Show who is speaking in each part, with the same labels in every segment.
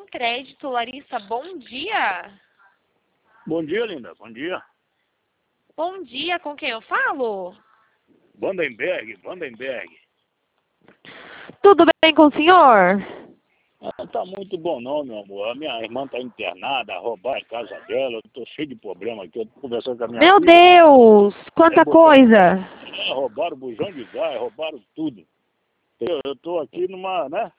Speaker 1: Crédito, Larissa, bom dia.
Speaker 2: Bom dia, linda. Bom dia.
Speaker 1: Bom dia, com quem eu falo?
Speaker 2: Vandenberg.
Speaker 1: Tudo bem com o senhor?
Speaker 2: Não tá muito bom não, meu amor. A minha irmã tá internada, roubaram a casa dela. Eu tô cheio de problema aqui. Eu tô conversando com a minha
Speaker 1: Meu
Speaker 2: filha.
Speaker 1: Deus, quanta coisa.
Speaker 2: Roubaram o bujão de gás, roubaram tudo. Eu tô aqui numa, né?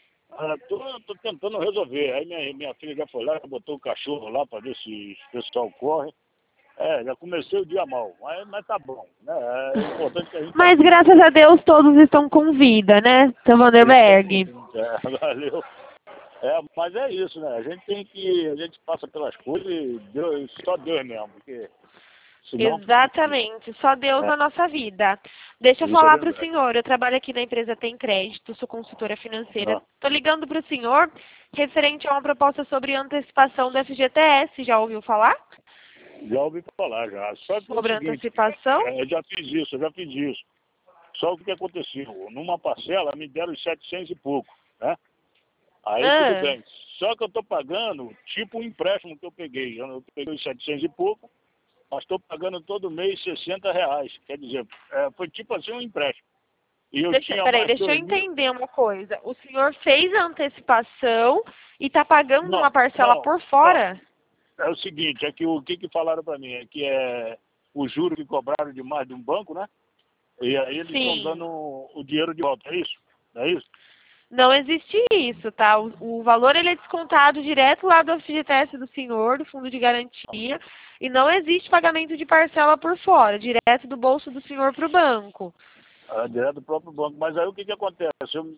Speaker 2: Tô tentando resolver. Aí minha filha já foi lá, botou o cachorro lá pra ver se o pessoal corre. Já comecei o dia mal, mas tá bom, né? É importante que a gente
Speaker 1: Mas graças a Deus todos estão com vida, né, seu Vanderberg?
Speaker 2: valeu. Mas é isso, né? A gente passa pelas coisas e só Deus mesmo, porque senão...
Speaker 1: Exatamente, só Deus na nossa vida. Deixa eu
Speaker 2: Isso é
Speaker 1: falar para o
Speaker 2: verdade.
Speaker 1: senhor, eu trabalho aqui na empresa Tem Crédito, sou consultora financeira.
Speaker 2: Ah,
Speaker 1: Estou ligando para o senhor referente a uma proposta sobre antecipação do FGTS, já ouviu falar?
Speaker 2: já ouvi falar, já. Só que é o
Speaker 1: Sobre
Speaker 2: seguinte,
Speaker 1: antecipação?
Speaker 2: eu já fiz isso. Só que o que aconteceu? Numa parcela me deram 700 e pouco, né? Aí tudo
Speaker 1: Ah,
Speaker 2: bem. Só que eu tô pagando tipo um empréstimo que eu peguei. Eu peguei os 700 e pouco, mas estou pagando todo mês R$ 60. Quer dizer, foi tipo assim um empréstimo. E eu tinha
Speaker 1: peraí,
Speaker 2: mais
Speaker 1: deixa eu
Speaker 2: 2.000.
Speaker 1: entender uma coisa. O senhor fez a antecipação e está pagando uma
Speaker 2: Não,
Speaker 1: parcela
Speaker 2: não,
Speaker 1: por
Speaker 2: não.
Speaker 1: fora?
Speaker 2: É o seguinte, é que o que falaram para mim é que o juro que cobraram demais de um banco, né? E aí eles estão
Speaker 1: Sim.
Speaker 2: dando o dinheiro de volta, é isso? Não é isso?
Speaker 1: Não existe isso, tá? O valor ele é descontado direto lá do FGTS do senhor, do fundo de garantia, e não existe pagamento de parcela por fora, direto do bolso do senhor para o banco.
Speaker 2: Direto do próprio banco. Mas aí o que acontece?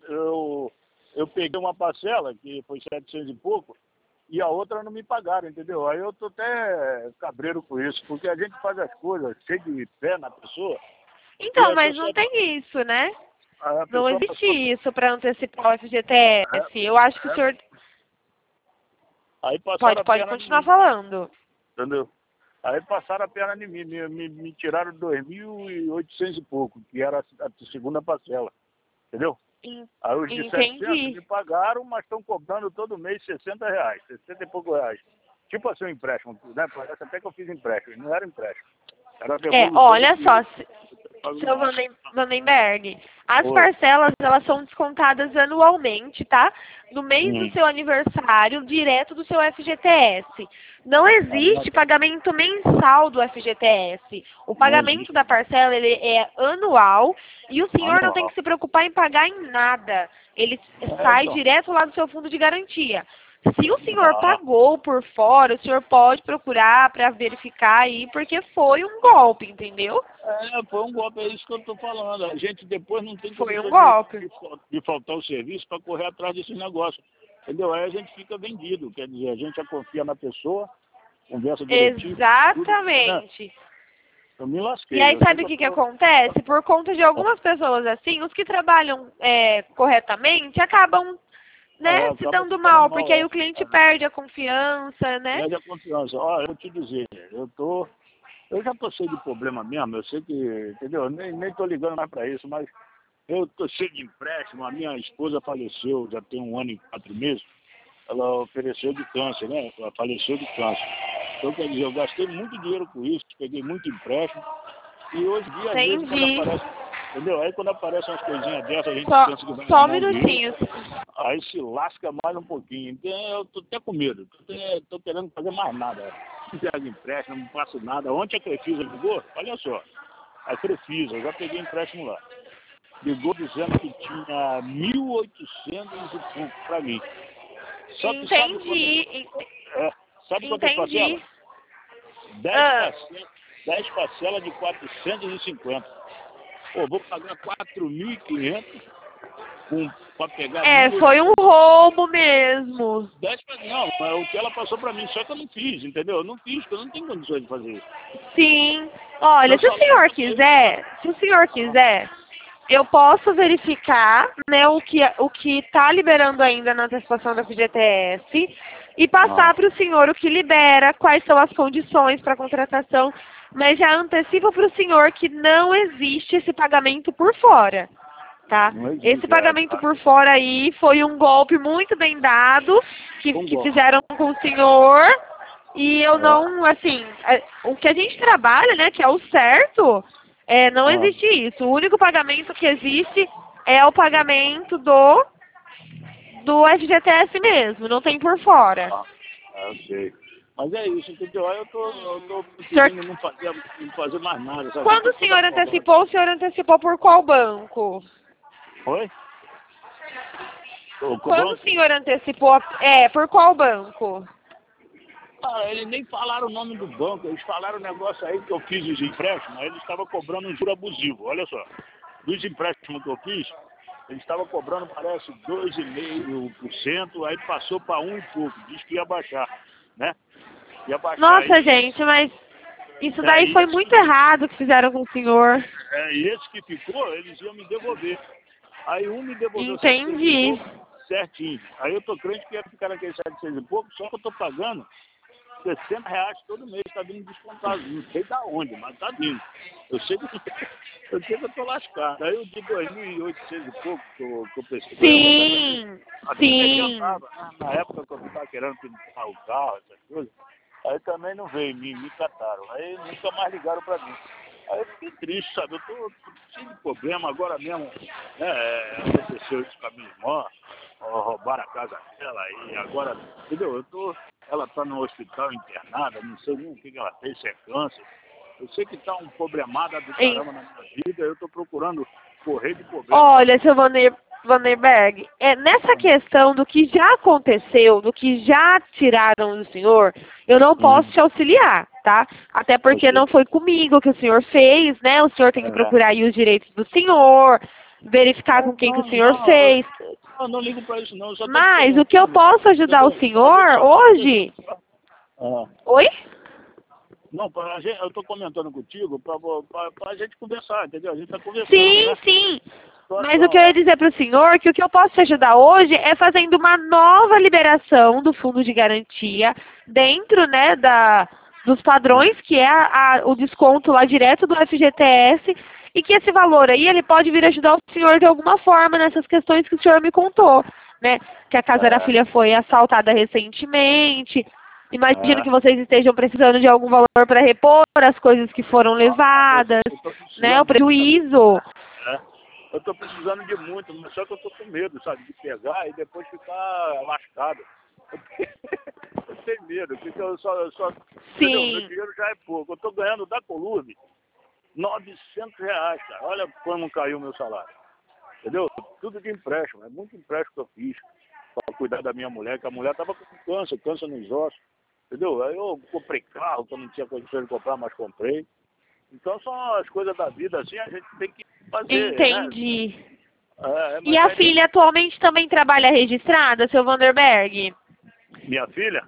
Speaker 2: Eu peguei uma parcela, que foi 700 e pouco, e a outra não me pagaram, entendeu? Aí eu tô até cabreiro com isso, porque a gente faz as coisas cheio de fé na pessoa, e
Speaker 1: Então,
Speaker 2: a
Speaker 1: mas não
Speaker 2: pessoa,
Speaker 1: tem isso, né?
Speaker 2: a
Speaker 1: Não
Speaker 2: pessoa
Speaker 1: existe
Speaker 2: passou,
Speaker 1: isso para antecipar o FGTS. Eu acho que o senhor
Speaker 2: aí passaram a
Speaker 1: pode
Speaker 2: perna em
Speaker 1: continuar
Speaker 2: mim,
Speaker 1: falando.
Speaker 2: entendeu? Aí passaram a perna em mim, me tiraram 2.800 e pouco, que era a segunda parcela, entendeu? Aí os de 700
Speaker 1: Entendi.
Speaker 2: me pagaram, mas estão cobrando todo mês R$ 60, 60 e poucos reais. Tipo assim, um empréstimo, né? Parece até que eu fiz empréstimo, não era empréstimo. Era a devolução do
Speaker 1: Olha
Speaker 2: dinheiro
Speaker 1: só,
Speaker 2: que eu pago
Speaker 1: seu
Speaker 2: mais.
Speaker 1: Vandenberg, as
Speaker 2: Oi.
Speaker 1: parcelas elas são descontadas anualmente, tá? No mês do
Speaker 2: Hum.
Speaker 1: seu aniversário, direto do seu FGTS. Não
Speaker 2: Ah, não,
Speaker 1: existe pagamento mensal do FGTS. O
Speaker 2: não
Speaker 1: pagamento
Speaker 2: existe.
Speaker 1: da parcela ele é anual e o senhor não tem que
Speaker 2: Anual.
Speaker 1: se preocupar em pagar em nada. Ele sai
Speaker 2: Então.
Speaker 1: direto lá do seu fundo de garantia. Se o senhor
Speaker 2: Ah,
Speaker 1: pagou por fora, o senhor pode procurar para verificar aí, porque foi um golpe, entendeu?
Speaker 2: foi um golpe, é isso que eu estou falando. A gente depois não tem
Speaker 1: Foi um
Speaker 2: condições
Speaker 1: golpe.
Speaker 2: de faltar o serviço para correr atrás desses negócios. Entendeu? Aí a gente fica vendido. Quer dizer, a gente já confia na pessoa, conversa direitinho, tudo, né?
Speaker 1: Exatamente.
Speaker 2: Eu me
Speaker 1: E
Speaker 2: lasquei.
Speaker 1: aí,
Speaker 2: Eu sei
Speaker 1: sabe
Speaker 2: que
Speaker 1: o
Speaker 2: eu
Speaker 1: que que
Speaker 2: tô.
Speaker 1: acontece? Por conta de algumas pessoas assim, os que trabalham corretamente acabam, né, se
Speaker 2: Acaba
Speaker 1: dando
Speaker 2: ficando
Speaker 1: mal,
Speaker 2: mal,
Speaker 1: porque aí o cliente perde a confiança, né?
Speaker 2: perde a confiança. Ó, eu vou te dizer, eu já tô cheio de problema mesmo, eu sei que, entendeu? Nem tô ligando mais para isso, mas eu tô cheio de empréstimo, a minha esposa faleceu já tem 1 ano e 4 meses, ela ofereceu de câncer, né? Ela faleceu de câncer. Então, quer dizer, eu gastei muito dinheiro com isso, peguei muito empréstimo, e hoje em dia, às vezes, quando
Speaker 1: Entendi.
Speaker 2: aparece, entendeu? Aí quando aparecem umas coisinhas dessas, a gente
Speaker 1: Só,
Speaker 2: pensa que vai
Speaker 1: só um
Speaker 2: ganhar um dinheiro,
Speaker 1: minutinho.
Speaker 2: aí se lasca mais um pouquinho. Então eu tô até com medo. Tô querendo fazer mais nada. Não pego empréstimo, não faço nada. Ontem a Crefisa ligou, olha só. A Crefisa, eu já peguei empréstimo lá. Ligou dizendo que tinha 1.800 e pouco para mim. Só que
Speaker 1: Entendi.
Speaker 2: sabe quantas parcelas?
Speaker 1: Entendi.
Speaker 2: 10
Speaker 1: Ah,
Speaker 2: parcelas, 10 parcelas de 450. Pô, vou pagar 4.500 para pegar
Speaker 1: foi um
Speaker 2: 1.800.
Speaker 1: roubo mesmo.
Speaker 2: Não, é o que ela passou pra mim, só que eu não fiz, entendeu? Eu não fiz, porque eu não tenho condições de fazer isso.
Speaker 1: Sim. Olha,
Speaker 2: Meu salário tá bem.
Speaker 1: se o senhor quiser, eu posso verificar, né, o que está liberando ainda na antecipação da FGTS e passar
Speaker 2: Ah,
Speaker 1: para o senhor o que libera, quais são as condições para contratação, mas já antecipo para o senhor que não existe esse pagamento por fora, tá?
Speaker 2: Não existe,
Speaker 1: Esse pagamento por fora aí foi um golpe muito bem dado que fizeram com o senhor. E eu não, assim, o que a gente trabalha, né, que é o certo, não existe isso. O único pagamento que existe é o pagamento do FGTS mesmo, não tem por fora.
Speaker 2: Eu sei. Mas é isso, entendeu? Aí eu tô preferindo não fazer mais nada, sabe?
Speaker 1: Quando o senhor antecipou por qual banco?
Speaker 2: Oi?
Speaker 1: Quando o senhor antecipou, por qual banco?
Speaker 2: Ah, eles nem falaram o nome do banco, eles falaram o negócio aí que eu fiz os empréstimos, aí eles estavam cobrando um juro abusivo, olha só. Dos empréstimos que eu fiz, eles estavam cobrando, parece, 2,5%, aí passou para 1 e pouco, diz que ia baixar, né? Ia baixar.
Speaker 1: Nossa,
Speaker 2: aí,
Speaker 1: gente, mas isso daí foi muito errado que fizeram com o senhor.
Speaker 2: E esse que ficou, eles iam me devolver. Aí um me devolveu
Speaker 1: Entendi.
Speaker 2: certinho. Aí eu tô crente que ia ficar naquele 700 e pouco, só que eu tô pagando R$ 60 todo mês, tá vindo descontado. Não sei da onde, mas tá vindo. Eu sei que eu tô lascado. Aí o de 2.800 e pouco que eu pensei.
Speaker 1: Sim, sim.
Speaker 2: Na época que eu tava querendo pintar o carro, essas coisas, aí também não veio, me cataram. Aí nunca mais ligaram pra mim. Aí eu fiquei triste, sabe? Eu tô cheio de problema agora mesmo, né? Aconteceu isso com a minha irmã, roubaram a casa dela e agora, entendeu? Ela tá no hospital internada, não sei nem o que ela fez, se é câncer. Eu sei que tá um problemada do caramba na minha vida, eu tô procurando correr de problema.
Speaker 1: Olha, seu Vanderberg, nessa questão do que já aconteceu, do que já tiraram do senhor, eu não posso te auxiliar, tá? Até porque não foi comigo que o senhor fez, né? O senhor tem que procurar aí os direitos do senhor, verificar com quem que o senhor fez.
Speaker 2: Eu não ligo pra isso, não. Eu só
Speaker 1: Mas o que eu posso ajudar o senhor hoje... Oi?
Speaker 2: Não, eu tô comentando contigo pra gente conversar, entendeu? A gente tá conversando,
Speaker 1: sim,
Speaker 2: né?
Speaker 1: Sim. Mas o que eu ia dizer para o senhor, que o que eu posso te ajudar hoje é fazendo uma nova liberação do fundo de garantia dentro, né, dos padrões, que é o desconto lá direto do FGTS, e que esse valor aí, ele pode vir ajudar o senhor de alguma forma nessas questões que o senhor me contou, né? Que a casa da filha foi assaltada recentemente. Imagino que vocês estejam precisando de algum valor para repor as coisas que foram levadas, né? O prejuízo.
Speaker 2: Eu tô precisando de muito, mas só que eu tô com medo, sabe, de pegar e depois ficar lascado. Eu tenho medo, porque eu só
Speaker 1: Sim.
Speaker 2: Meu dinheiro já é pouco. Eu tô ganhando da Colurbe R$ 900, cara. Olha como caiu o meu salário. Entendeu? Tudo de empréstimo, é muito empréstimo que eu fiz para cuidar da minha mulher, que a mulher tava com câncer nos ossos. Entendeu? Aí eu comprei carro, que eu não tinha condições de comprar, mas comprei. Então são as coisas da vida, assim, a gente tem que fazer.
Speaker 1: Entendi.
Speaker 2: Né?
Speaker 1: E a filha atualmente também trabalha registrada, seu Vanderberg?
Speaker 2: Minha filha?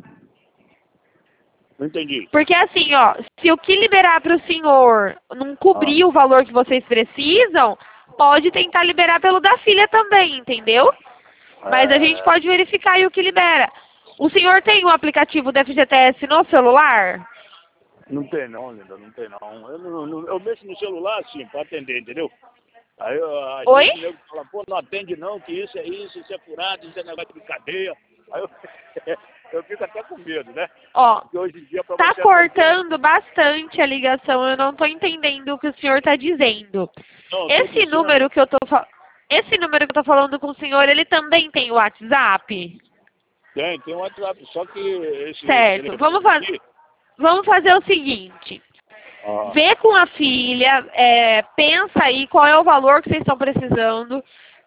Speaker 2: Não entendi.
Speaker 1: Porque assim, ó, se o que liberar para o senhor não cobrir o valor que vocês precisam, pode tentar liberar pelo da filha também, entendeu? Mas a gente pode verificar aí o que libera. O senhor tem o aplicativo do FGTS no celular?
Speaker 2: Não tem não, linda, não tem não. Eu mexo no celular assim, para atender, entendeu? Aí
Speaker 1: Oi?
Speaker 2: o nego fala, pô, não atende não, que isso é furado, isso é negócio de cadeia. Aí eu fico até com medo, né?
Speaker 1: Ó,
Speaker 2: porque hoje em dia,
Speaker 1: tá cortando bastante a ligação, eu não tô entendendo o que o senhor tá dizendo. Esse número que eu tô falando com o senhor, ele também tem o WhatsApp?
Speaker 2: Tem o WhatsApp, só que esse...
Speaker 1: Certo, vamos fazer o seguinte. Vê com a filha, pensa aí qual é o valor que vocês estão precisando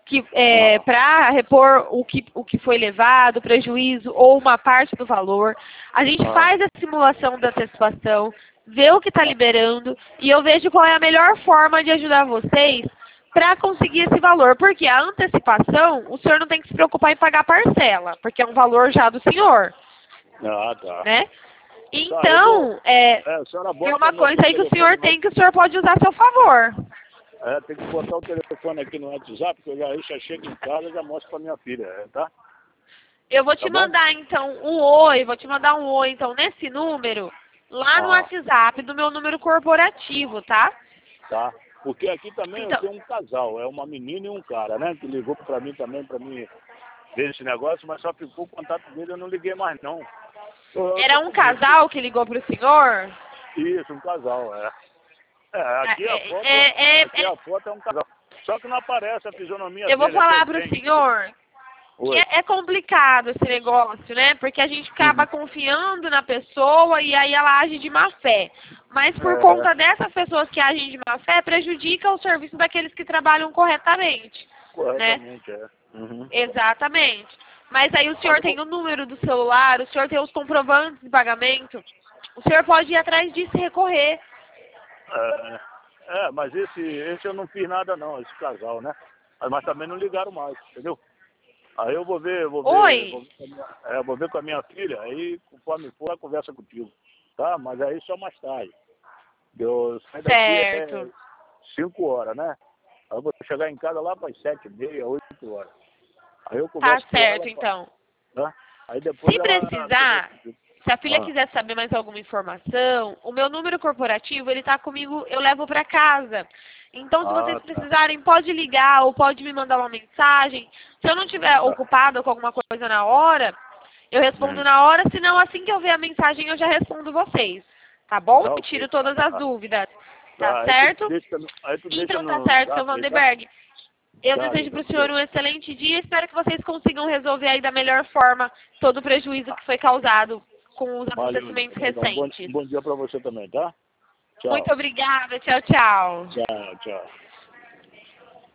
Speaker 1: para repor o que foi levado, prejuízo ou uma parte do valor. A gente faz a simulação da antecipação, vê o que está liberando e eu vejo qual é a melhor forma de ajudar vocês para conseguir esse valor. Porque a antecipação, o senhor não tem que se preocupar em pagar parcela, porque é um valor já do senhor.
Speaker 2: Tá.
Speaker 1: Né? Então, é uma coisa aí que o senhor tem, que o senhor pode usar a seu favor.
Speaker 2: Tem que botar o telefone aqui no WhatsApp, que eu já chego em casa e já mostro pra minha filha, tá?
Speaker 1: Eu vou te mandar, então, um oi, então, nesse número, lá no WhatsApp do meu número corporativo, tá?
Speaker 2: Tá. Porque aqui também
Speaker 1: Então,
Speaker 2: eu tenho um casal, é uma menina e um cara, né? Que ligou para mim também, para mim ver esse negócio, mas só ficou o contato dele, eu não liguei mais não. Eu
Speaker 1: era
Speaker 2: tô
Speaker 1: um
Speaker 2: com medo.
Speaker 1: casal que ligou pro senhor?
Speaker 2: Isso, um casal, é. Aqui a foto é um casal. Só que não aparece a fisionomia
Speaker 1: Eu vou
Speaker 2: dele.
Speaker 1: falar pro senhor que
Speaker 2: Oi.
Speaker 1: é complicado esse negócio, né? Porque a gente acaba confiando na pessoa e aí ela age de má fé. Mas por conta dessas pessoas que agem de má fé, prejudica o serviço daqueles que trabalham corretamente.
Speaker 2: Corretamente,
Speaker 1: Né?
Speaker 2: Uhum.
Speaker 1: Exatamente. Mas aí o senhor tem o número do celular, o senhor tem os comprovantes de pagamento, o senhor pode ir atrás disso e recorrer.
Speaker 2: Mas esse eu não fiz nada não, esse casal, né? Mas também não ligaram mais, entendeu? Aí eu vou ver
Speaker 1: Oi?
Speaker 2: vou ver com a minha filha, aí conforme for, ela conversa contigo, tá? Mas aí só mais tarde. Eu saio daqui
Speaker 1: Certo.
Speaker 2: 5 horas, né? Aí eu vou chegar em casa lá para as 7h30, 8 horas. Aí eu
Speaker 1: Tá
Speaker 2: converso com ela,
Speaker 1: certo, então.
Speaker 2: tá? Aí depois
Speaker 1: Se
Speaker 2: ela
Speaker 1: precisar, se a filha
Speaker 2: Ah,
Speaker 1: quiser saber mais alguma informação, o meu número corporativo, ele tá comigo, eu levo para casa. Então, se vocês
Speaker 2: tá.
Speaker 1: precisarem, pode ligar ou pode me mandar uma mensagem. Se eu não estiver ocupada com alguma coisa na hora, eu respondo na hora, senão assim que eu ver a mensagem eu já respondo vocês. Tá bom?
Speaker 2: Tá
Speaker 1: Eu
Speaker 2: ok.
Speaker 1: tiro todas as dúvidas. Tá
Speaker 2: Aí tu
Speaker 1: certo?
Speaker 2: deixa,
Speaker 1: Então tá
Speaker 2: no
Speaker 1: certo, seu
Speaker 2: zap aí, tá?
Speaker 1: Vanderberg. Eu
Speaker 2: Tá,
Speaker 1: desejo para
Speaker 2: Lívia,
Speaker 1: o senhor
Speaker 2: beleza.
Speaker 1: um excelente dia e espero que vocês consigam resolver aí da melhor forma todo o prejuízo que foi causado com os
Speaker 2: Valeu,
Speaker 1: acontecimentos
Speaker 2: Lívia. Um
Speaker 1: recentes.
Speaker 2: bom dia para você também, tá? Tchau.
Speaker 1: Muito obrigada. Tchau, tchau.
Speaker 2: Tchau, tchau.